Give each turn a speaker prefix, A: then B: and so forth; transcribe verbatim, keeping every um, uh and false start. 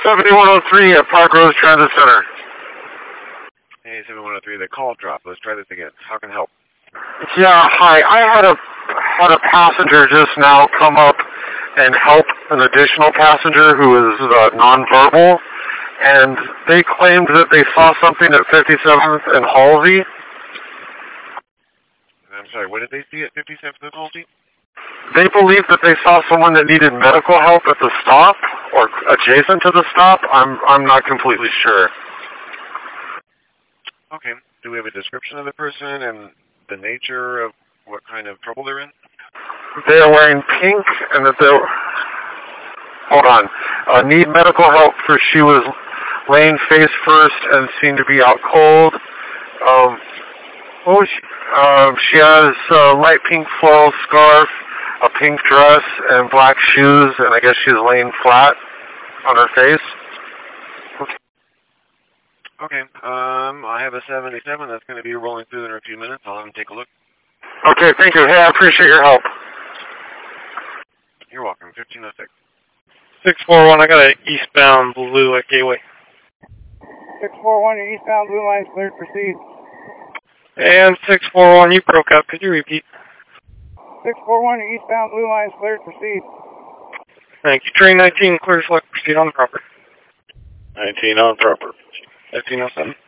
A: seventy-one oh three at Park Rose Transit Center.
B: Hey, seventy-one oh three, the call dropped. Let's try this again. How can I help?
A: Yeah, hi. I had a had a passenger just now come up and help an additional passenger who is uh, nonverbal, and they claimed that they saw something at fifty-seventh and Halsey.
B: I'm sorry, what did they see at fifty-seventh and Halsey?
A: They believe that they saw someone that needed medical help at the stop or adjacent to the stop. I'm I'm not completely sure.
B: Okay. Do we have a description of the person and the nature of what kind of trouble they're in?
A: They are wearing pink, and that they're hold on. Uh, need medical help for she was laying face first and seemed to be out cold. Um, what was she? Um, she has a light pink floral scarf, a pink dress, and black shoes, and I guess she's laying flat on her face.
B: Okay. Um, I have a seventy-seven that's going to be rolling through in a few minutes. I'll have them take a look.
A: Okay, thank you. Hey, I appreciate your help.
B: You're welcome. fifteen oh six.
C: six four one, I got an eastbound blue at Gateway.
D: six four one, your eastbound blue line's cleared, proceed.
C: And six four one, you broke up. Could you repeat?
D: six four one, your eastbound blue line's cleared, proceed.
C: Thank you. Train nineteen, clear select, proceed on the proper.
E: nineteen on proper.
C: fifteen oh seven.